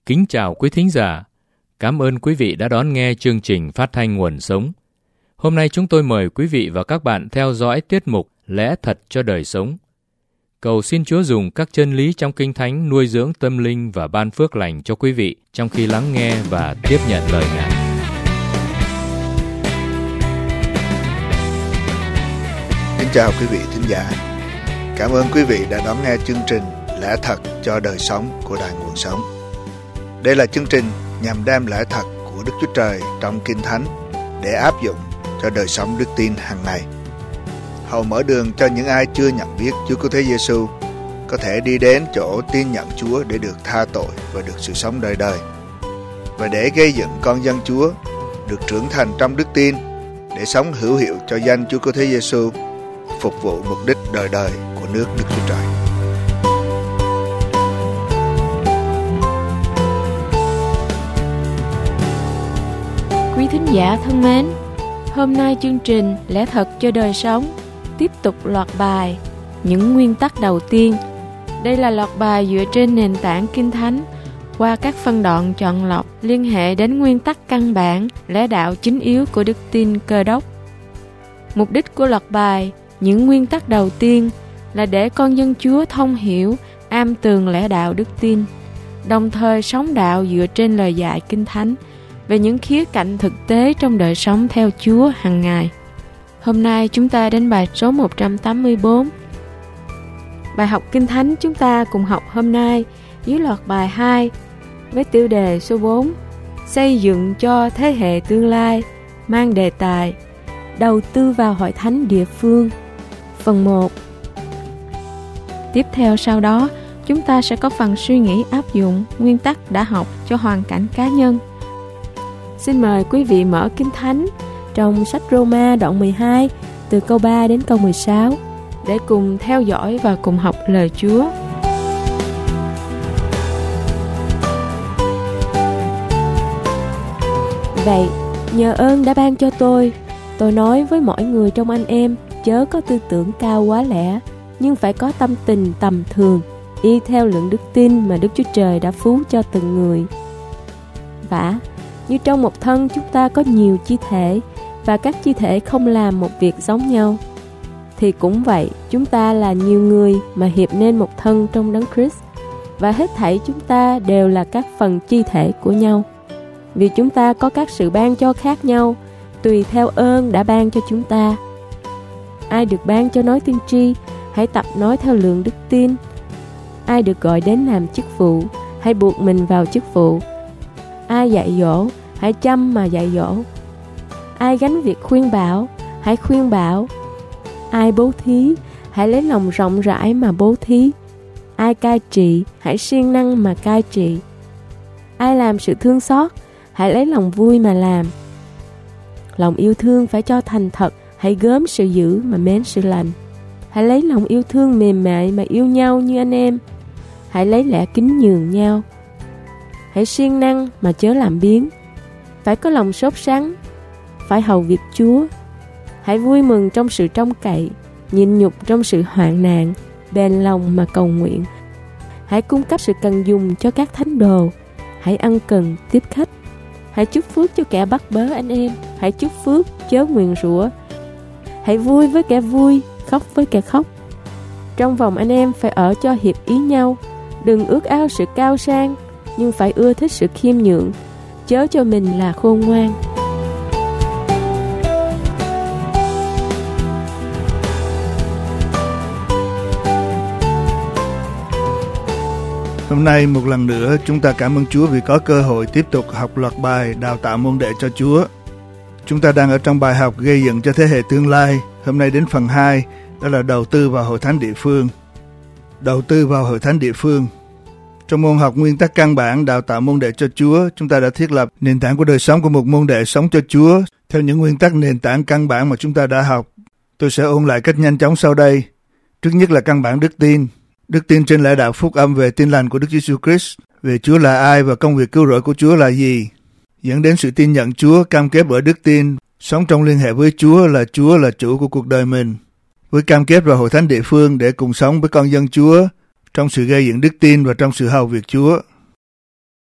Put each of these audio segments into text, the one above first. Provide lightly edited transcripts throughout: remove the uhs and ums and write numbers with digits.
Kính chào quý thính giả. Cảm ơn quý vị đã đón nghe chương trình phát thanh Nguồn Sống. Hôm nay chúng tôi mời quý vị và các bạn theo dõi tiết mục Lẽ Thật cho Đời Sống. Cầu xin Chúa dùng các chân lý trong Kinh Thánh nuôi dưỡng tâm linh và ban phước lành cho quý vị trong khi lắng nghe và tiếp nhận lời Ngài. Kính chào quý vị thính giả. Cảm ơn quý vị đã đón nghe chương trình Lẽ Thật cho Đời Sống của Đài Nguồn Sống. Đây là chương trình nhằm đem lẽ thật của Đức Chúa Trời trong Kinh Thánh để áp dụng cho đời sống đức tin hàng ngày. Hầu mở đường cho những ai chưa nhận biết Chúa Cứu Thế Giêsu có thể đi đến chỗ tin nhận Chúa để được tha tội và được sự sống đời đời, và để gây dựng con dân Chúa được trưởng thành trong đức tin để sống hữu hiệu cho danh Chúa Cứu Thế Giêsu, phục vụ mục đích đời đời của nước Đức Chúa Trời. Quý thính giả thân mến, hôm nay chương trình Lẽ Thật cho Đời Sống tiếp tục loạt bài Những nguyên tắc đầu tiên. Đây là loạt bài dựa trên nền tảng Kinh Thánh qua các phân đoạn chọn lọc liên hệ đến nguyên tắc căn bản, lẽ đạo chính yếu của đức tin Cơ Đốc. Mục đích của loạt bài Những nguyên tắc đầu tiên là để con dân Chúa thông hiểu, am tường lẽ đạo đức tin, đồng thời sống đạo dựa trên lời dạy Kinh Thánh về những khía cạnh thực tế trong đời sống theo Chúa hàng ngày. Hôm nay chúng ta đến bài số 184. Bài học Kinh Thánh chúng ta cùng học hôm nay dưới loạt bài 2 với tiêu đề số 4: Xây dựng cho thế hệ tương lai, mang đề tài Đầu tư vào hội thánh địa phương, phần 1. Tiếp theo sau đó, chúng ta sẽ có phần suy nghĩ áp dụng nguyên tắc đã học cho hoàn cảnh cá nhân. Xin mời quý vị mở Kinh Thánh trong sách Roma đoạn 12 từ câu 3 đến câu 16 để cùng theo dõi và cùng học lời Chúa. Vậy, nhờ ơn đã ban cho tôi nói với mọi người trong anh em chớ có tư tưởng cao quá lẽ, nhưng phải có tâm tình tầm thường, y theo lượng đức tin mà Đức Chúa Trời đã phú cho từng người. Vả, như trong một thân chúng ta có nhiều chi thể, và các chi thể không làm một việc giống nhau, thì cũng vậy, chúng ta là nhiều người mà hiệp nên một thân trong Đấng Christ, và hết thảy chúng ta đều là các phần chi thể của nhau. Vì chúng ta có các sự ban cho khác nhau, tùy theo ơn đã ban cho chúng ta. Ai được ban cho nói tiên tri, hãy tập nói theo lượng đức tin. Ai được gọi đến làm chức vụ, hãy buộc mình vào chức vụ. Ai dạy dỗ, hãy chăm mà dạy dỗ. Ai gánh việc khuyên bảo, hãy khuyên bảo. Ai bố thí, hãy lấy lòng rộng rãi mà bố thí. Ai cai trị, hãy siêng năng mà cai trị. Ai làm sự thương xót, hãy lấy lòng vui mà làm. Lòng yêu thương phải cho thành thật, hãy gớm sự dữ mà mến sự lành. Hãy lấy lòng yêu thương mềm mại mà yêu nhau như anh em. Hãy lấy lẽ kính nhường nhau. Hãy siêng năng mà chớ làm biếng. Phải có lòng sốt sắng, phải hầu việc Chúa. Hãy vui mừng trong sự trông cậy, nhịn nhục trong sự hoạn nạn, bền lòng mà cầu nguyện. Hãy cung cấp sự cần dùng cho các thánh đồ. Hãy ân cần tiếp khách. Hãy chúc phước cho kẻ bắt bớ anh em. Hãy chúc phước chớ nguyền rủa. Hãy vui với kẻ vui, khóc với kẻ khóc. Trong vòng anh em phải ở cho hiệp ý nhau. Đừng ước ao sự cao sang, nhưng phải ưa thích sự khiêm nhượng, chớ cho mình là khôn ngoan. Hôm nay một lần nữa chúng ta cảm ơn Chúa vì có cơ hội tiếp tục học loạt bài đào tạo môn đệ cho Chúa. Chúng ta đang ở trong bài học gây dựng cho thế hệ tương lai. Hôm nay đến phần 2, đó là đầu tư vào hội thánh địa phương. Đầu tư vào hội thánh địa phương. Trong môn học nguyên tắc căn bản đào tạo môn đệ cho Chúa, chúng ta đã thiết lập nền tảng của đời sống của một môn đệ sống cho Chúa theo những nguyên tắc nền tảng căn bản mà chúng ta đã học. Tôi sẽ ôn lại cách nhanh chóng sau đây. Trước nhất là căn bản đức tin. Đức tin trên lẽ đạo phúc âm về tin lành của Đức Giêsu Christ, về Chúa là ai và công việc cứu rỗi của Chúa là gì, dẫn đến sự tin nhận Chúa, cam kết bởi đức tin, sống trong liên hệ với Chúa là chủ của cuộc đời mình, với cam kết vào hội thánh địa phương để cùng sống với con dân Chúa trong sự gây dựng đức tin và trong sự hầu việc Chúa.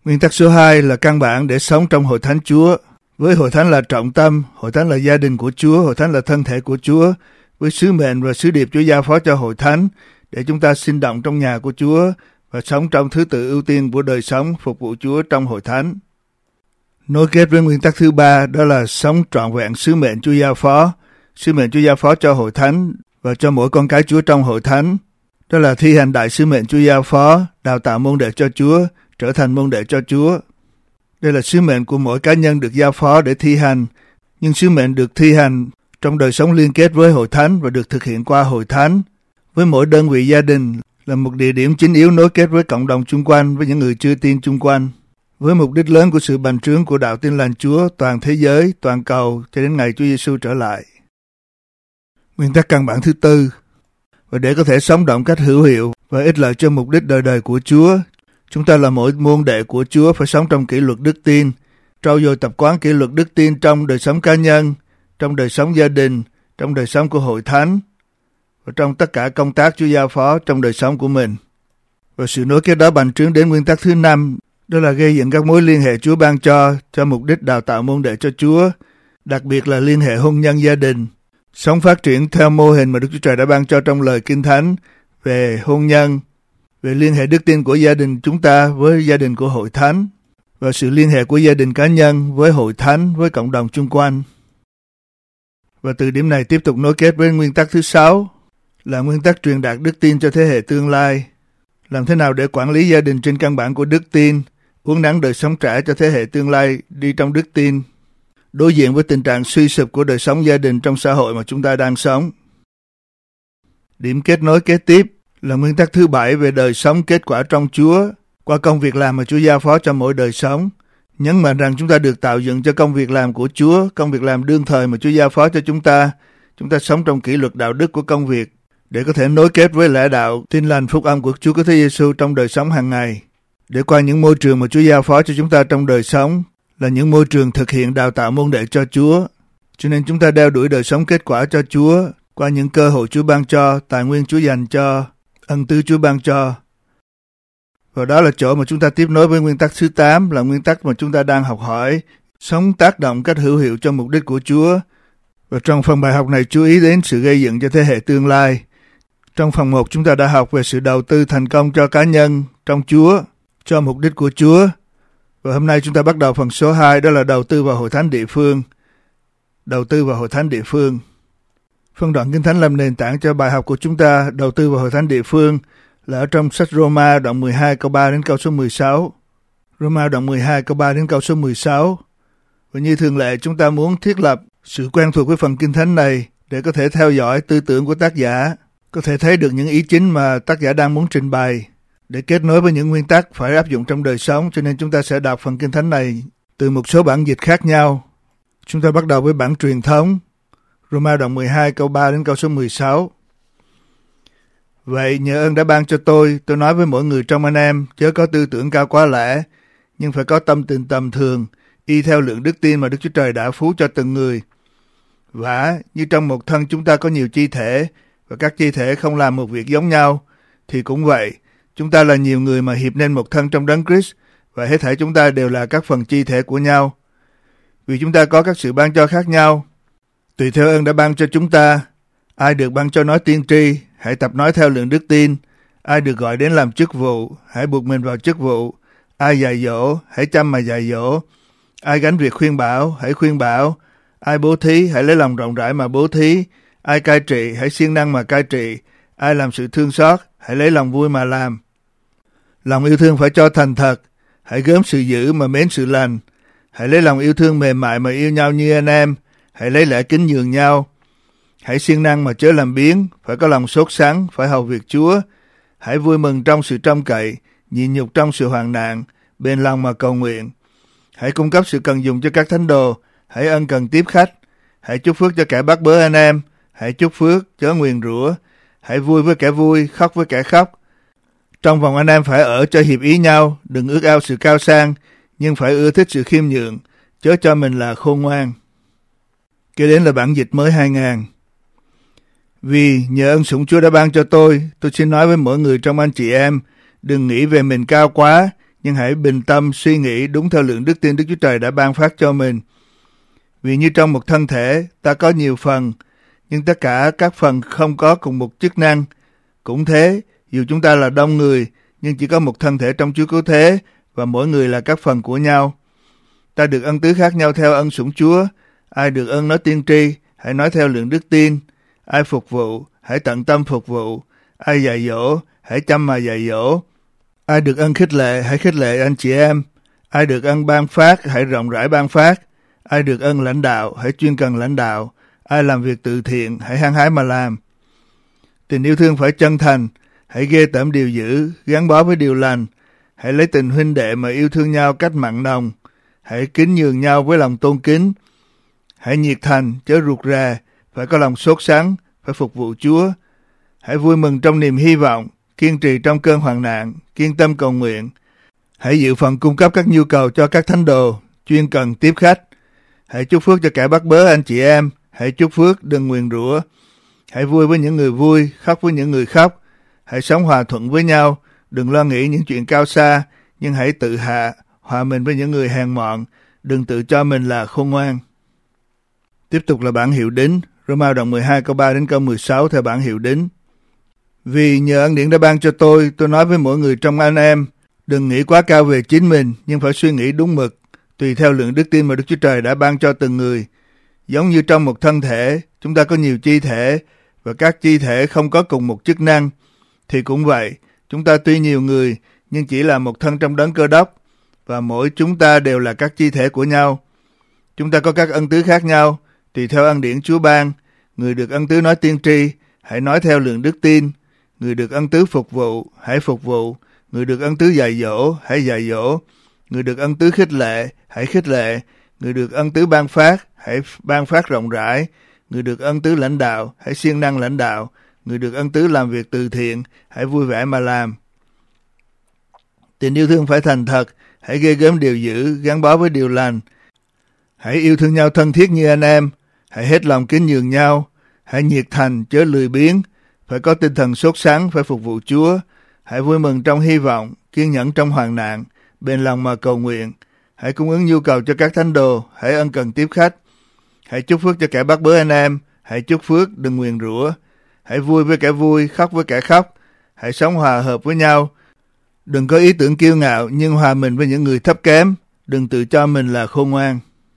Nguyên tắc số 2 là căn bản để sống trong hội thánh Chúa. Với hội thánh là trọng tâm, hội thánh là gia đình của Chúa, hội thánh là thân thể của Chúa, với sứ mệnh và sứ điệp Chúa giao phó cho hội thánh để chúng ta sinh động trong nhà của Chúa và sống trong thứ tự ưu tiên của đời sống phục vụ Chúa trong hội thánh. Nối kết với nguyên tắc thứ 3 đó là sống trọn vẹn sứ mệnh Chúa giao phó. Sứ mệnh Chúa giao phó cho hội thánh và cho mỗi con cái Chúa trong hội thánh. Đó là thi hành đại sứ mệnh Chúa giao phó, đào tạo môn đệ cho Chúa, trở thành môn đệ cho Chúa. Đây là sứ mệnh của mỗi cá nhân được giao phó để thi hành, nhưng sứ mệnh được thi hành trong đời sống liên kết với hội thánh và được thực hiện qua hội thánh. Với mỗi đơn vị gia đình là một địa điểm chính yếu nối kết với cộng đồng chung quanh, với những người chưa tin chung quanh, với mục đích lớn của sự bành trướng của đạo Tin Lành Chúa toàn thế giới, toàn cầu cho đến ngày Chúa Giêsu trở lại. Nguyên tắc căn bản thứ 4, và để có thể sống động cách hữu hiệu và ích lợi cho mục đích đời đời của Chúa, chúng ta là mỗi môn đệ của Chúa phải sống trong kỷ luật đức tin, trau dồi tập quán kỷ luật đức tin trong đời sống cá nhân, trong đời sống gia đình, trong đời sống của hội thánh và trong tất cả công tác Chúa giao phó trong đời sống của mình. Và sự nối kết đó bành trướng đến nguyên tắc thứ 5, đó là gây dựng các mối liên hệ Chúa ban cho mục đích đào tạo môn đệ cho Chúa, đặc biệt là liên hệ hôn nhân gia đình. Sống phát triển theo mô hình mà Đức Chúa Trời đã ban cho trong lời Kinh Thánh về hôn nhân, về liên hệ đức tin của gia đình chúng ta với gia đình của hội thánh và sự liên hệ của gia đình cá nhân với hội thánh, với cộng đồng chung quanh. Và từ điểm này tiếp tục nối kết với nguyên tắc thứ 6 là nguyên tắc truyền đạt đức tin cho thế hệ tương lai. Làm thế nào để quản lý gia đình trên căn bản của đức tin, uốn nắn đời sống trẻ cho thế hệ tương lai đi trong đức tin, đối diện với tình trạng suy sụp của đời sống gia đình trong xã hội mà chúng ta đang sống. Điểm kết nối kế tiếp là nguyên tắc thứ 7 về đời sống kết quả trong Chúa qua công việc làm mà Chúa giao phó cho mỗi đời sống. Nhấn mạnh rằng chúng ta được tạo dựng cho công việc làm của Chúa, công việc làm đương thời mà Chúa giao phó cho chúng ta. Chúng ta sống trong kỷ luật đạo đức của công việc để có thể nối kết với lẽ đạo tin lành phúc âm của Chúa Kitô Giêsu trong đời sống hàng ngày. Để qua những môi trường mà Chúa giao phó cho chúng ta trong đời sống là những môi trường thực hiện đào tạo môn đệ cho Chúa. Cho nên chúng ta đeo đuổi đời sống kết quả cho Chúa qua những cơ hội Chúa ban cho, tài nguyên Chúa dành cho, ân tứ Chúa ban cho. Và đó là chỗ mà chúng ta tiếp nối với nguyên tắc thứ 8 là nguyên tắc mà chúng ta đang học hỏi, sống tác động cách hữu hiệu cho mục đích của Chúa. Và trong phần bài học này chú ý đến sự gây dựng cho thế hệ tương lai. Trong phần 1 chúng ta đã học về sự đầu tư thành công cho cá nhân trong Chúa, cho mục đích của Chúa. Và hôm nay chúng ta bắt đầu phần số 2, đó là đầu tư vào hội thánh địa phương. Đầu tư vào hội thánh địa phương. Phân đoạn Kinh Thánh làm nền tảng cho bài học của chúng ta đầu tư vào hội thánh địa phương là ở trong sách Roma đoạn 12 câu 3 đến câu số 16. Roma đoạn 12 câu 3 đến câu số 16. Và như thường lệ chúng ta muốn thiết lập sự quen thuộc với phần Kinh Thánh này để có thể theo dõi tư tưởng của tác giả, có thể thấy được những ý chính mà tác giả đang muốn trình bày, để kết nối với những nguyên tắc phải áp dụng trong đời sống. Cho nên chúng ta sẽ đọc phần Kinh Thánh này từ một số bản dịch khác nhau. Chúng ta bắt đầu với bản truyền thống, Roma đoạn 12 câu 3 đến câu số 16. Vậy nhờ ơn đã ban cho tôi nói với mỗi người trong anh em, chớ có tư tưởng cao quá lẽ, nhưng phải có tâm tình tầm thường, y theo lượng đức tin mà Đức Chúa Trời đã phú cho từng người. Vả, như trong một thân chúng ta có nhiều chi thể, và các chi thể không làm một việc giống nhau, thì cũng vậy, chúng ta là nhiều người mà hiệp nên một thân trong Đấng Christ, và hết thảy chúng ta đều là các phần chi thể của nhau. Vì chúng ta có các sự ban cho khác nhau, tùy theo ơn đã ban cho chúng ta. Ai được ban cho nói tiên tri, hãy tập nói theo lượng đức tin. Ai được gọi đến làm chức vụ, hãy buộc mình vào chức vụ. Ai dạy dỗ, hãy chăm mà dạy dỗ. Ai gánh việc khuyên bảo, hãy khuyên bảo. Ai bố thí, hãy lấy lòng rộng rãi mà bố thí. Ai cai trị, hãy siêng năng mà cai trị. Ai làm sự thương xót, hãy lấy lòng vui mà làm. Lòng yêu thương phải cho thành thật. Hãy gớm sự dữ mà mến sự lành. Hãy lấy lòng yêu thương mềm mại mà yêu nhau như anh em. Hãy lấy lẽ kính nhường nhau. Hãy siêng năng mà chớ làm biếng, phải có lòng sốt sắng, phải hầu việc Chúa. Hãy vui mừng trong sự trông cậy, nhịn nhục trong sự hoạn nạn, bền lòng mà cầu nguyện. Hãy cung cấp sự cần dùng cho các thánh đồ, hãy ân cần tiếp khách. Hãy chúc phước cho kẻ bắt bớ anh em, hãy chúc phước, chớ nguyền rủa. Hãy vui với kẻ vui, khóc với kẻ khóc. Trong vòng anh em phải ở cho hiệp ý nhau, đừng ước ao sự cao sang, nhưng phải ưa thích sự khiêm nhường, chớ cho mình là khôn ngoan. Kế đến là bản dịch mới 2000. Vì nhờ ân sủng Chúa đã ban cho tôi xin nói với mỗi người trong anh chị em, đừng nghĩ về mình cao quá, nhưng hãy bình tâm suy nghĩ đúng theo lượng đức tin Đức Chúa Trời đã ban phát cho mình. Vì như trong một thân thể, ta có nhiều phần, nhưng tất cả các phần không có cùng một chức năng. Cũng thế, dù chúng ta là đông người, nhưng chỉ có một thân thể trong Chúa Cứu Thế, và mỗi người là các phần của nhau. Ta được ân tứ khác nhau theo ân sủng Chúa. Ai được ân nói tiên tri, hãy nói theo lượng đức tin. Ai phục vụ, hãy tận tâm phục vụ. Ai dạy dỗ, hãy chăm mà dạy dỗ. Ai được ân khích lệ, hãy khích lệ anh chị em. Ai được ân ban phát, hãy rộng rãi ban phát. Ai được ân lãnh đạo, hãy chuyên cần lãnh đạo. Ai làm việc từ thiện, hãy hăng hái mà làm. Tình yêu thương phải chân thành, hãy ghê tởm điều dữ, gắn bó với điều lành. Hãy lấy tình huynh đệ mà yêu thương nhau cách mặn nồng. Hãy kính nhường nhau với lòng tôn kính. Hãy nhiệt thành, chớ ruột rè, phải có lòng sốt sắng, phải phục vụ Chúa. Hãy vui mừng trong niềm hy vọng, kiên trì trong cơn hoạn nạn, kiên tâm cầu nguyện. Hãy dự phần cung cấp các nhu cầu cho các thánh đồ, chuyên cần tiếp khách. Hãy chúc phước cho kẻ bắt bớ anh chị em, hãy chúc phước, đừng nguyền rủa. Hãy vui với những người vui, khóc với những người khóc. Hãy sống hòa thuận với nhau, đừng lo nghĩ những chuyện cao xa, nhưng hãy tự hạ, hòa mình với những người hèn mọn, đừng tự cho mình là khôn ngoan. Tiếp tục là bản hiệu đính, Roma đoạn 12 câu 3 đến câu 16 theo bản hiệu đính. Vì nhờ ân điển đã ban cho tôi nói với mỗi người trong anh em, đừng nghĩ quá cao về chính mình, nhưng phải suy nghĩ đúng mực, tùy theo lượng đức tin mà Đức Chúa Trời đã ban cho từng người. Giống như trong một thân thể, chúng ta có nhiều chi thể, và các chi thể không có cùng một chức năng, thì cũng vậy, chúng ta tuy nhiều người, nhưng chỉ là một thân trong đấng Cơ Đốc, và mỗi chúng ta đều là các chi thể của nhau. Chúng ta có các ân tứ khác nhau, tùy theo ân điển Chúa ban. Người được ân tứ nói tiên tri, hãy nói theo lượng đức tin. Người được ân tứ phục vụ, hãy phục vụ. Người được ân tứ dạy dỗ, hãy dạy dỗ. Người được ân tứ khích lệ, hãy khích lệ. Người được ân tứ ban phát, hãy ban phát rộng rãi. Người được ân tứ lãnh đạo, hãy siêng năng lãnh đạo. Người được ân tứ làm việc từ thiện, hãy vui vẻ mà làm. Tình yêu thương phải thành thật, hãy ghê gớm điều dữ, gắn bó với điều lành. Hãy yêu thương nhau thân thiết như anh em, hãy hết lòng kính nhường nhau, hãy nhiệt thành chớ lười biếng, phải có tinh thần sốt sắng, phải phục vụ Chúa. Hãy vui mừng trong hy vọng, kiên nhẫn trong hoạn nạn, bền lòng mà cầu nguyện. Hãy cung ứng nhu cầu cho các thánh đồ, hãy ân cần tiếp khách. Hãy chúc phước cho kẻ bắt bớ anh em, hãy chúc phước, đừng nguyền rủa. Hãy vui với kẻ vui, khóc với kẻ khóc. Hãy sống hòa hợp với nhau. Đừng có ý tưởng kiêu ngạo, nhưng hòa mình với những người thấp kém. Đừng tự cho mình là khôn ngoan.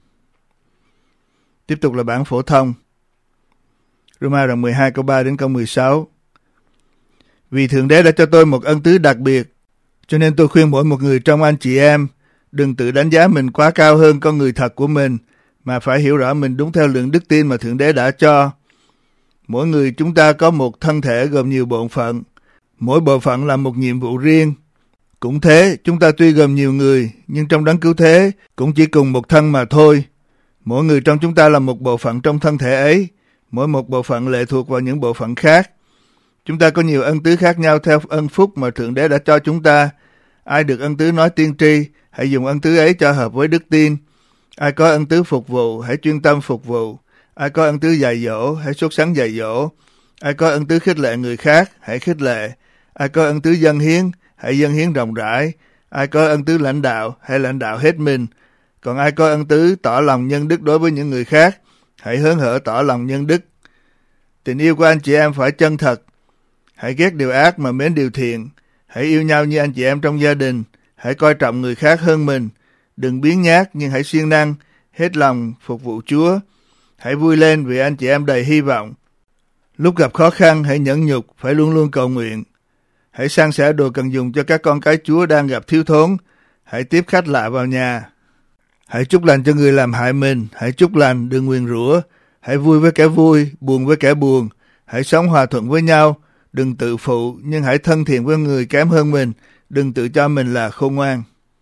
Tiếp tục là bản phổ thông. Roma đoạn 12 câu 3 đến câu 16. Vì Thượng Đế đã cho tôi một ân tứ đặc biệt, cho nên tôi khuyên mỗi một người trong anh chị em, đừng tự đánh giá mình quá cao hơn con người thật của mình, mà phải hiểu rõ mình đúng theo lượng đức tin mà Thượng Đế đã cho. Mỗi người chúng ta có một thân thể gồm nhiều bộ phận. Mỗi bộ phận làm một nhiệm vụ riêng. Cũng thế, chúng ta tuy gồm nhiều người, nhưng trong đấng cứu thế cũng chỉ cùng một thân mà thôi. Mỗi người trong chúng ta là một bộ phận trong thân thể ấy. Mỗi một bộ phận lệ thuộc vào những bộ phận khác. Chúng ta có nhiều ân tứ khác nhau theo ân phúc mà Thượng Đế đã cho chúng ta. Ai được ân tứ nói tiên tri, hãy dùng ân tứ ấy cho hợp với đức tin. Ai có ân tứ phục vụ, hãy chuyên tâm phục vụ. Ai có ân tứ dạy dỗ, hãy sốt sắng dạy dỗ. Ai có ân tứ khích lệ người khác, hãy khích lệ. Ai có ân tứ dâng hiến, hãy dâng hiến rộng rãi. Ai có ân tứ lãnh đạo, hãy lãnh đạo hết mình. Còn ai có ân tứ tỏ lòng nhân đức đối với những người khác, hãy hớn hở tỏ lòng nhân đức. Tình yêu của anh chị em phải chân thật. Hãy ghét điều ác mà mến điều thiện. Hãy yêu nhau như anh chị em trong gia đình. Hãy coi trọng người khác hơn mình. Đừng biếng nhác nhưng hãy siêng năng, hết lòng phục vụ Chúa. Hãy vui lên vì anh chị em đầy hy vọng. Lúc gặp khó khăn hãy nhẫn nhục, phải luôn luôn cầu nguyện. Hãy san sẻ đồ cần dùng cho các con cái Chúa đang gặp thiếu thốn. Hãy tiếp khách lạ vào nhà. Hãy chúc lành cho người làm hại mình. Hãy chúc lành, đừng nguyền rủa. Hãy vui với kẻ vui, buồn với kẻ buồn. Hãy sống hòa thuận với nhau. Đừng tự phụ, nhưng hãy thân thiện với người kém hơn mình. Đừng tự cho mình là khôn ngoan.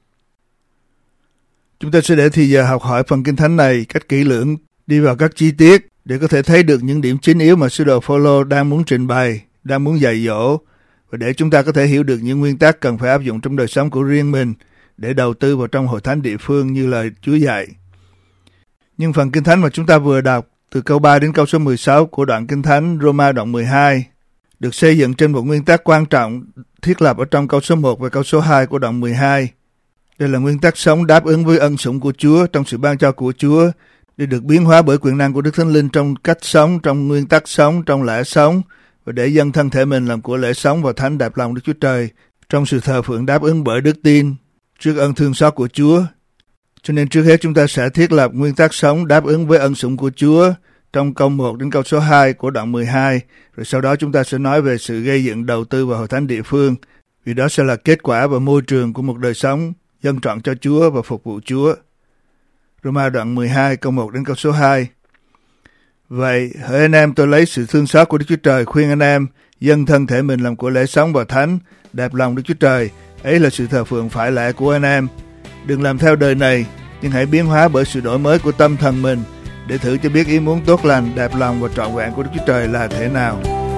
Chúng ta sẽ để thì giờ học hỏi phần Kinh Thánh này cách kỹ lưỡng, đi vào các chi tiết để có thể thấy được những điểm chính yếu mà Sứ đồ Phao-lô đang muốn trình bày, đang muốn dạy dỗ, và để chúng ta có thể hiểu được những nguyên tắc cần phải áp dụng trong đời sống của riêng mình để đầu tư vào trong hội thánh địa phương như lời Chúa dạy. Nhưng phần Kinh Thánh mà chúng ta vừa đọc từ câu 3 đến câu số 16 của đoạn Kinh Thánh Roma đoạn 12 được xây dựng trên một nguyên tắc quan trọng thiết lập ở trong câu số 1 và câu số 2 của đoạn 12. Đây là nguyên tắc sống đáp ứng với ân sủng của Chúa trong sự ban cho của Chúa, để được biến hóa bởi quyền năng của Đức Thánh Linh trong cách sống, trong nguyên tắc sống, trong lẽ sống, và để dâng thân thể mình làm của lễ sống và thánh đẹp lòng Đức Chúa Trời trong sự thờ phượng đáp ứng bởi đức tin trước ân thương xót của Chúa. Cho nên trước hết chúng ta sẽ thiết lập nguyên tắc sống đáp ứng với ân sủng của Chúa trong câu 1 đến câu số 2 của đoạn 12, rồi sau đó chúng ta sẽ nói về sự gây dựng đầu tư vào hội thánh địa phương, vì đó sẽ là kết quả và môi trường của một đời sống dâng trọn cho Chúa và phục vụ Chúa. Roma đoạn 12 câu 1 đến câu số 2. Vậy, hỡi anh em, tôi lấy sự thương xót của Đức Chúa Trời khuyên anh em dâng thân thể mình làm của lễ sống và thánh, đẹp lòng Đức Chúa Trời. Ấy là sự thờ phượng phải lẽ của anh em. Đừng làm theo đời này, nhưng hãy biến hóa bởi sự đổi mới của tâm thần mình, để thử cho biết ý muốn tốt lành, đẹp lòng và trọn vẹn của Đức Chúa Trời là thế nào.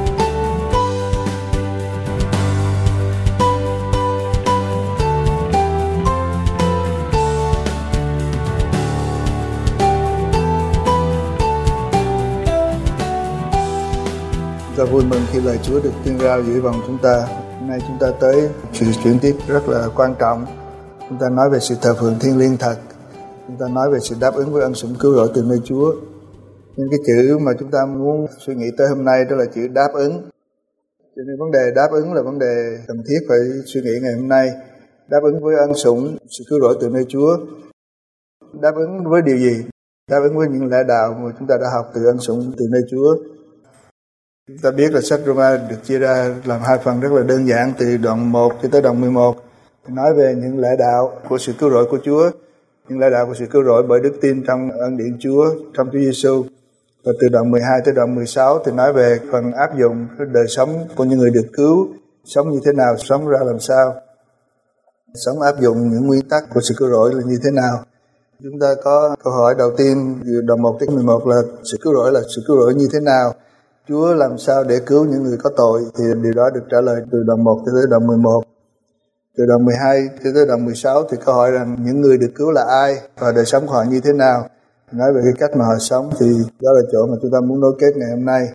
Chúng ta vui mừng khi lời Chúa được tuyên rao giữa vòng chúng ta. Hôm nay chúng ta tới sự chuyển tiếp rất là quan trọng. Chúng ta nói về sự thờ phượng thiêng liêng thật. Chúng ta nói về sự đáp ứng với ân sủng cứu rỗi từ nơi Chúa. Nhưng cái chữ mà chúng ta muốn suy nghĩ tới hôm nay đó là chữ đáp ứng. Cho nên vấn đề đáp ứng là vấn đề cần thiết phải suy nghĩ ngày hôm nay. Đáp ứng với ân sủng, sự cứu rỗi từ nơi Chúa. Đáp ứng với điều gì? Đáp ứng với những lẽ đạo mà chúng ta đã học từ ân sủng từ nơi Chúa. Chúng ta biết là sách Roma được chia ra làm hai phần rất là đơn giản, từ đoạn 1 cho tới đoạn 11. Nói về những lẽ đạo của sự cứu rỗi của Chúa, những lẽ đạo của sự cứu rỗi bởi đức tin trong ân điển Chúa, trong Chúa Giêsu. Và từ đoạn 12 tới đoạn 16 thì nói về phần áp dụng cái đời sống của những người được cứu, sống như thế nào, sống ra làm sao, sống áp dụng những nguyên tắc của sự cứu rỗi là như thế nào. Chúng ta có câu hỏi đầu tiên từ đoạn 1 tới 11 là sự cứu rỗi như thế nào? Chúa làm sao để cứu những người có tội? Thì điều đó được trả lời từ đoạn 1 tới đoạn 11. Từ đoạn 12 tới đoạn 16 thì câu hỏi rằng những người được cứu là ai và đời sống của họ như thế nào? Nói về cái cách mà họ sống thì đó là chỗ mà chúng ta muốn nối kết ngày hôm nay.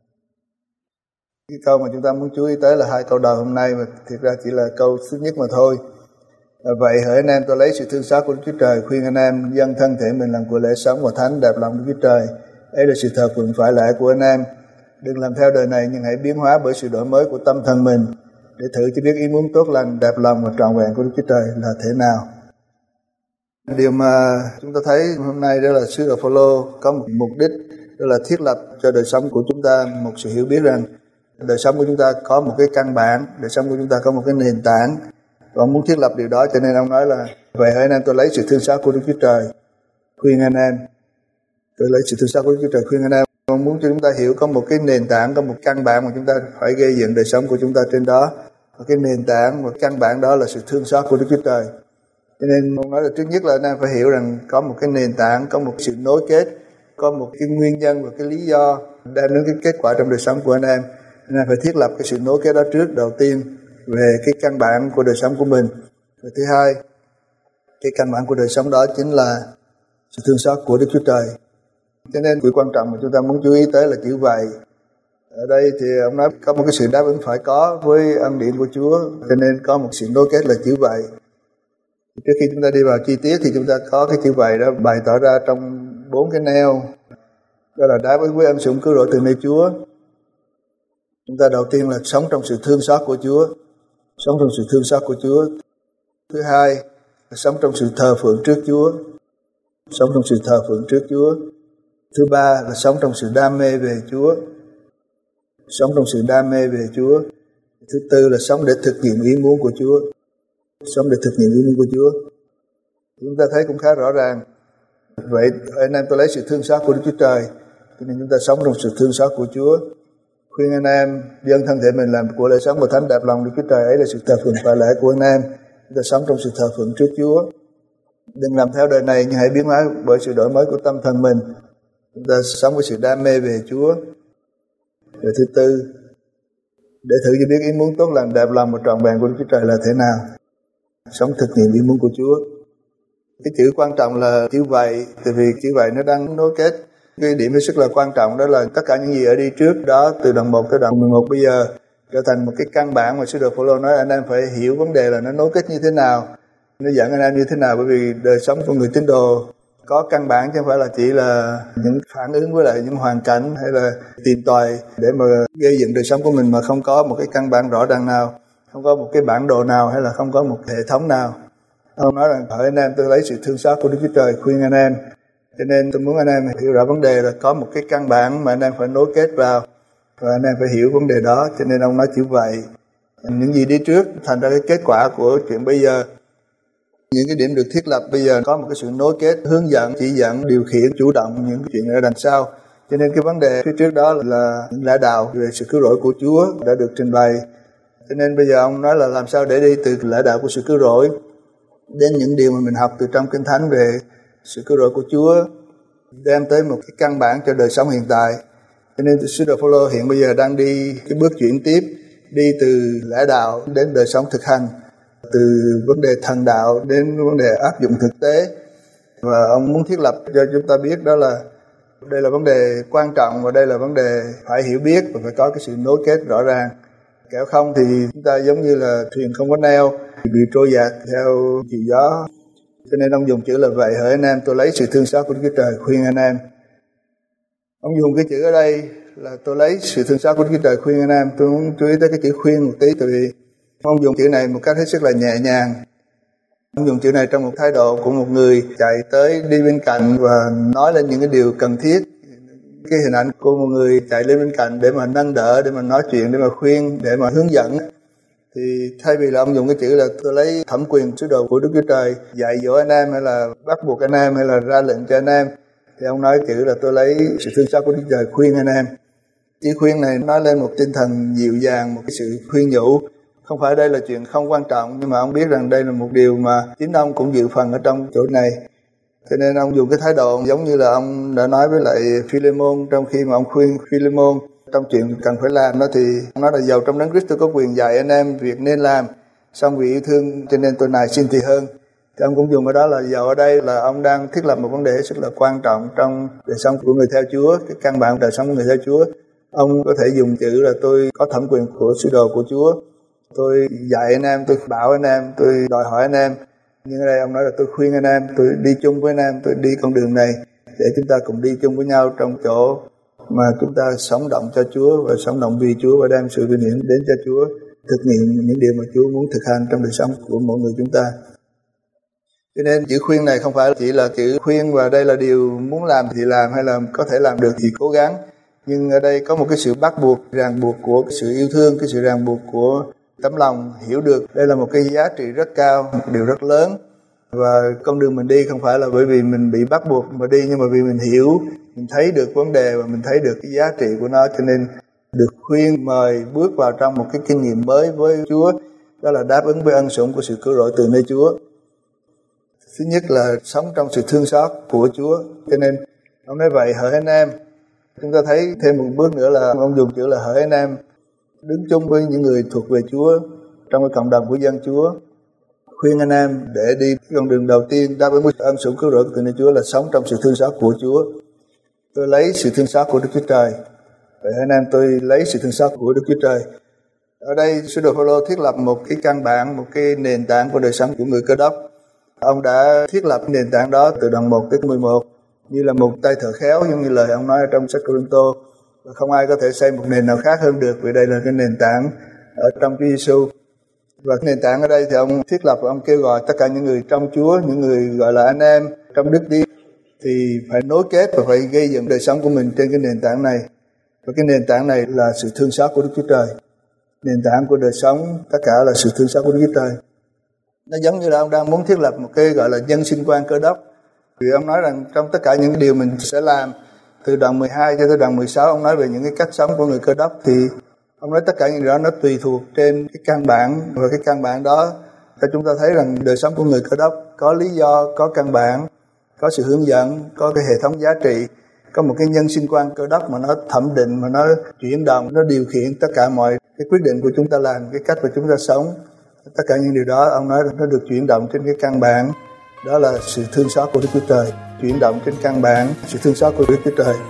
Cái câu mà chúng ta muốn chú ý tới là hai câu đầu hôm nay, mà thiệt ra chỉ là câu thứ nhất mà thôi. Vậy hỡi anh em, tôi lấy sự thương xót của Đức Chúa Trời khuyên anh em dâng thân thể mình làm của lễ sống và thánh đẹp lòng Đức Chúa Trời. Ấy là sự thờ phượng phải lẽ của anh em. Đừng làm theo đời này, nhưng hãy biến hóa bởi sự đổi mới của tâm thần mình, để thử cho biết ý muốn tốt lành, đẹp lòng và trọn vẹn của Đức Chúa Trời là thế nào. Điều mà chúng ta thấy hôm nay đó là sứ đồ Phaolô có một mục đích, đó là thiết lập cho đời sống của chúng ta một sự hiểu biết rằng đời sống của chúng ta có một cái căn bản, đời sống của chúng ta có một cái nền tảng, và ông muốn thiết lập điều đó, cho nên ông nói là vậy hỡi anh em, tôi lấy sự thương xót của Đức Chúa Trời khuyên anh em. Tôi lấy sự thương xót của Đức Chúa Trời khuyên anh em. Ông muốn cho chúng ta hiểu có một cái nền tảng, có một căn bản mà chúng ta phải gây dựng đời sống của chúng ta trên đó. Và cái nền tảng và căn bản đó là sự thương xót của Đức Chúa Trời. Cho nên ông nói là trước nhất là anh em phải hiểu rằng có một cái nền tảng, có một sự nối kết, có một cái nguyên nhân và cái lý do đem đến cái kết quả trong đời sống của anh em. Anh em phải thiết lập cái sự nối kết đó trước, đầu tiên về cái căn bản của đời sống của mình. Và thứ hai, cái căn bản của đời sống đó chính là sự thương xót của Đức Chúa Trời. Cho nên điều quan trọng mà chúng ta muốn chú ý tới là chữ vậy. Ở đây thì ông nói có một cái sự đáp ứng phải có với ân điển của Chúa, cho nên có một sự nối kết là chữ vậy. Trước khi chúng ta đi vào chi tiết thì chúng ta có cái chữ vậy đó bày tỏ ra trong 4 cái neo, đó là đáp ứng với ân sủng cứu rỗi từ nơi Chúa. Chúng ta đầu tiên là sống trong sự thương xót của Chúa, sống trong sự thương xót của Chúa. Thứ hai là sống trong sự thờ phượng trước Chúa, sống trong sự thờ phượng trước Chúa. Thứ ba là sống trong sự đam mê về Chúa, sống trong sự đam mê về Chúa. Thứ tư là sống để thực hiện ý muốn của Chúa, sống để thực hiện ý muốn của Chúa. Chúng ta thấy cũng khá rõ ràng. Vậy anh em, tôi lấy sự thương xót của Đức Chúa Trời, cho nên chúng ta sống trong sự thương xót của Chúa. Khuyên anh em dâng thân thể mình làm của lễ sống và thánh đẹp lòng Đức Chúa Trời, ấy là sự thờ phượng phải lẽ của anh em. Chúng ta sống trong sự thờ phượng trước Chúa. Đừng làm theo đời này, nhưng hãy biến hóa bởi sự đổi mới của tâm thần mình. Chúng ta sống với sự đam mê về Chúa. Rồi thứ tư, để thử cho biết ý muốn tốt lành, đẹp lòng và trọn vẹn của Đức Chúa Trời là thế nào. Sống thực hiện ý muốn của Chúa. Cái chữ quan trọng là chữ vậy, tại vì chữ vậy nó đang nối kết. Cái điểm hết sức là quan trọng đó là tất cả những gì ở đi trước đó, từ đoạn 1 tới đoạn 11 bây giờ trở thành một cái căn bản mà sứ đồ Phaolô nói anh em phải hiểu vấn đề là nó nối kết như thế nào. nó dẫn anh em như thế nào, bởi vì đời sống của người tín đồ có căn bản chứ không phải là chỉ là những phản ứng với lại những hoàn cảnh hay là tìm tòi để mà gây dựng đời sống của mình mà không có một cái căn bản rõ ràng nào, không có một cái bản đồ nào hay là không có một hệ thống nào. Ông nói rằng hỡi anh em, tôi lấy sự thương xót của Đức Chúa Trời khuyên anh em. Cho nên tôi muốn anh em hiểu rõ vấn đề là có một cái căn bản mà anh em phải nối kết vào và anh em phải hiểu vấn đề đó. Cho nên ông nói chữ vậy. Những gì đi trước thành ra cái kết quả của chuyện bây giờ. Những cái điểm được thiết lập bây giờ có một cái sự nối kết, hướng dẫn, chỉ dẫn, điều khiển, chủ động những cái chuyện ở đằng sau. Cho nên cái vấn đề phía trước đó là những lẽ đạo về sự cứu rỗi của Chúa đã được trình bày. Cho nên bây giờ ông nói là làm sao để đi từ lẽ đạo của sự cứu rỗi đến những điều mà mình học từ trong Kinh Thánh về sự cứu rỗi của Chúa, đem tới một cái căn bản cho đời sống hiện tại. Cho nên sứ đồ Phaolô hiện bây giờ đang đi cái bước chuyển tiếp, đi từ lẽ đạo đến đời sống thực hành, từ vấn đề thần đạo đến vấn đề áp dụng thực tế. Và ông muốn thiết lập cho chúng ta biết đó là đây là vấn đề quan trọng và đây là vấn đề phải hiểu biết và phải có cái sự nối kết rõ ràng. Kẻo không thì chúng ta giống như là thuyền không có neo, bị trôi dạt theo chiều gió. Cho nên ông dùng chữ là vậy, hỡi anh em, tôi lấy sự thương xót của Đức Chúa Trời khuyên anh em. Ông dùng cái chữ ở đây là tôi lấy sự thương xót của Đức Chúa Trời khuyên anh em. Tôi muốn chú ý tới cái chữ khuyên một tí, tại vì ông dùng chữ này một cách hết sức là nhẹ nhàng. Ông dùng chữ này trong một thái độ của một người chạy tới đi bên cạnh và nói lên những cái điều cần thiết. Cái hình ảnh của một người chạy lên bên cạnh để mà nâng đỡ, để mà nói chuyện, để mà khuyên, để mà hướng dẫn. Thì thay vì là ông dùng cái chữ là tôi lấy thẩm quyền sứ đồ của Đức Chúa Trời dạy dỗ anh em hay là bắt buộc anh em hay là ra lệnh cho anh em, thì ông nói chữ là tôi lấy sự thương xót của Đức Chúa Trời khuyên anh em. Chữ khuyên này nói lên một tinh thần dịu dàng, một cái sự khuyên nhủ. Không phải đây là chuyện không quan trọng, nhưng mà ông biết rằng đây là một điều mà chính ông cũng dự phần ở trong chỗ này. Cho nên ông dùng cái thái độ giống như là ông đã nói với lại Philemon trong khi mà ông khuyên Philemon trong chuyện cần phải làm đó, thì ông nói là dầu trong Đấng Christ tôi có quyền dạy anh em việc nên làm, song vì yêu thương cho nên tôi nài xin thì hơn. Thì ông cũng dùng ở đó là dầu ở đây là ông đang thiết lập một vấn đề rất là quan trọng trong đời sống của người theo Chúa, cái căn bản đời sống của người theo Chúa. Ông có thể dùng chữ là tôi có thẩm quyền của sứ đồ của Chúa, tôi dạy anh em, tôi bảo anh em, tôi đòi hỏi anh em. Nhưng ở đây ông nói là tôi khuyên anh em, tôi đi chung với anh em, tôi đi con đường này để chúng ta cùng đi chung với nhau trong chỗ mà chúng ta sống động cho Chúa và sống động vì Chúa và đem sự vinh hiển đến cho Chúa, thực hiện những điều mà Chúa muốn thực hành trong đời sống của mỗi người chúng ta. Cho nên chữ khuyên này không phải chỉ là chữ khuyên và đây là điều muốn làm thì làm hay là có thể làm được thì cố gắng. Nhưng ở đây có một cái sự bắt buộc, ràng buộc của cái sự yêu thương, cái sự ràng buộc của tấm lòng hiểu được đây là một cái giá trị rất cao, một điều rất lớn. Và con đường mình đi không phải là bởi vì mình bị bắt buộc mà đi, nhưng mà vì mình hiểu, mình thấy được vấn đề và mình thấy được cái giá trị của nó, cho nên được khuyên mời bước vào trong một cái kinh nghiệm mới với Chúa, đó là đáp ứng với ân sủng của sự cứu rỗi từ nơi Chúa. Thứ nhất là sống trong sự thương xót của Chúa. Cho nên ông nói vậy, hỡi anh em. Chúng ta thấy thêm một bước nữa là ông dùng chữ là hỡi anh em, đứng chung với những người thuộc về Chúa trong cái cộng đồng của dân Chúa, khuyên anh em để đi con đường đầu tiên đáp ứng với ân sủng cứu rỗi từ nơi Chúa là sống trong sự thương xót của Chúa. Tôi lấy sự thương xót của Đức Chúa Trời. Vậy anh em, tôi lấy sự thương xót của Đức Chúa Trời. Ở đây sứ đồ Phaolô thiết lập một cái căn bản, một cái nền tảng của đời sống của người Cơ Đốc. Ông đã thiết lập nền tảng đó từ đoạn 1 tới 11 như là một tay thợ khéo, giống như lời ông nói trong sách Cô-rinh-tô. Và không ai có thể xây một nền nào khác hơn được, vì đây là cái nền tảng ở trong Chúa Giêsu. Và cái nền tảng ở đây thì ông thiết lập và ông kêu gọi tất cả những người trong Chúa, những người gọi là anh em trong đức tin, thì phải nối kết và phải gây dựng đời sống của mình trên cái nền tảng này. Và cái nền tảng này là sự thương xót của Đức Chúa Trời. Nền tảng của đời sống tất cả là sự thương xót của Đức Chúa Trời. Nó giống như là ông đang muốn thiết lập một cái gọi là nhân sinh quan Cơ Đốc. Vì ông nói rằng trong tất cả những điều mình sẽ làm, từ đoạn 12 cho tới đoạn 16 ông nói về những cái cách sống của người Cơ Đốc, thì ông nói tất cả những điều đó nó tùy thuộc trên cái căn bản, và cái căn bản đó cho chúng ta thấy rằng đời sống của người Cơ Đốc có lý do, có căn bản, có sự hướng dẫn, có cái hệ thống giá trị, có một cái nhân sinh quan Cơ Đốc mà nó thẩm định, mà nó chuyển động, nó điều khiển tất cả mọi cái quyết định của chúng ta làm, cái cách mà chúng ta sống. Tất cả những điều đó ông nói nó được chuyển động trên cái căn bản, đó là sự thương xót của Đức Chúa Trời, chuyển động trên căn bản sự thương xót của Đức Chúa Trời.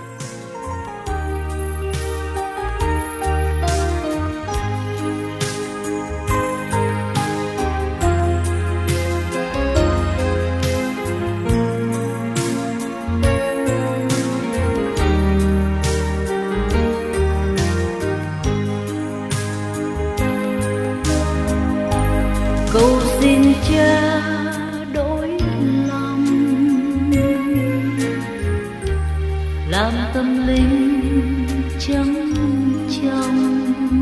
tâm linh trắng trong.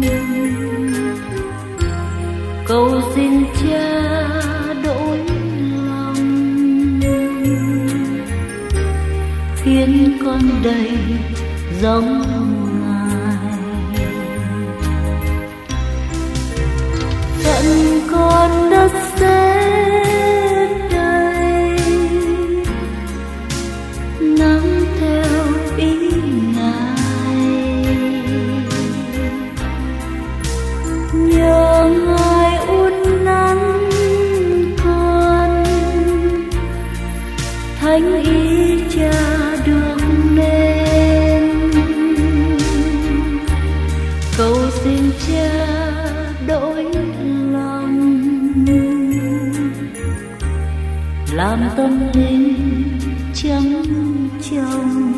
Cầu xin Cha đổi lòng, khiến con đầy giống Ngài. Phận con đất sẽ đầy, nắng theo ý Ngài. Nhờ Ngài uốn nắn con, thánh ý Cha được nên. Cầu xin Cha đổi lòng, làm tâm linh trắng trong.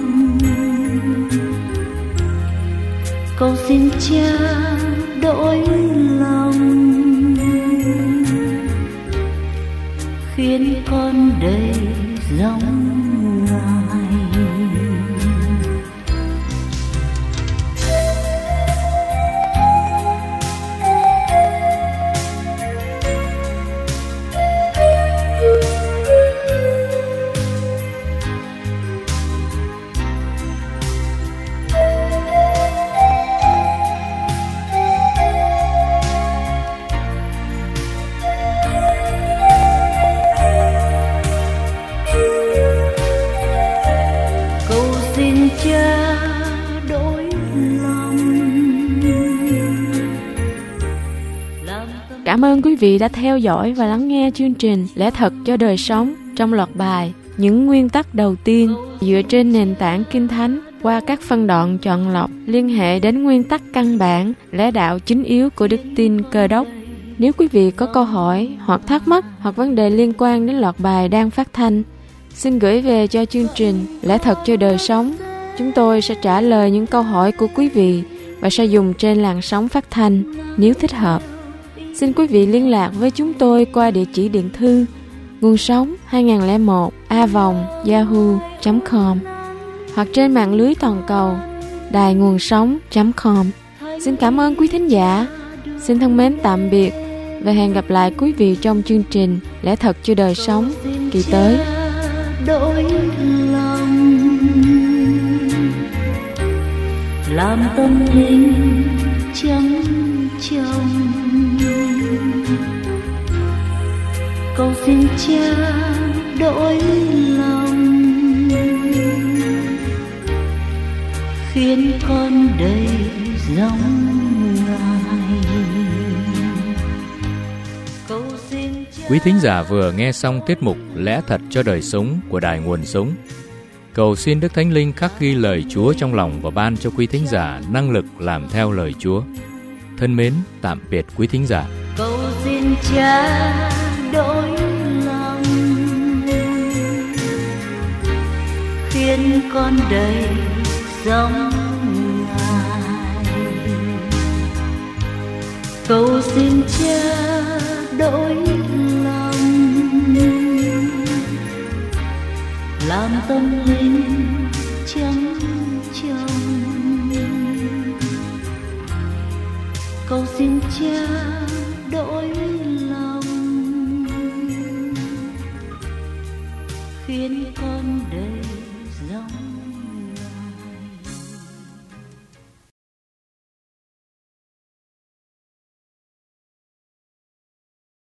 Cầu xin Cha đổi lòng, khiến con đầy giống Ngài. Cha đổi lòng. Cảm ơn quý vị đã theo dõi và lắng nghe chương trình Lẽ Thật cho Đời Sống trong loạt bài Những Nguyên Tắc Đầu Tiên dựa trên nền tảng Kinh Thánh qua các phân đoạn chọn lọc liên hệ đến nguyên tắc căn bản, lẽ đạo chính yếu của đức tin Cơ Đốc. Nếu quý vị có câu hỏi hoặc thắc mắc hoặc vấn đề liên quan đến loạt bài đang phát thanh, xin gửi về cho chương trình Lẽ Thật cho Đời Sống. Chúng tôi sẽ trả lời những câu hỏi của quý vị và sẽ dùng trên làn sóng phát thanh nếu thích hợp. Xin quý vị liên lạc với chúng tôi qua địa chỉ điện thư nguồn sống 2001a@yahoo.com hoặc trên mạng lưới toàn cầu đài nguồn sống.com. Xin cảm ơn quý thính giả. Xin thân mến tạm biệt và hẹn gặp lại quý vị trong chương trình Lẽ Thật cho Đời Sống kỳ tới. Đổi lòng, làm tâm linh trắng trong. Cầu xin Cha đổi lòng, khiến con đầy giống Ngài. Cầu xin Cha. Quý thính giả vừa nghe xong tiết mục Lẽ Thật cho Đời Sống của Đài Nguồn Sống. Cầu xin Đức Thánh Linh khắc ghi lời Chúa trong lòng và ban cho quý thính giả năng lực làm theo lời Chúa. Thân mến, tạm biệt quý thính giả. Cầu xin Cha đổi lòng, khiến con đầy giống Ngài. Cầu xin Cha đổi lòng, làm tâm linh trắng trong. Cầu xin Cha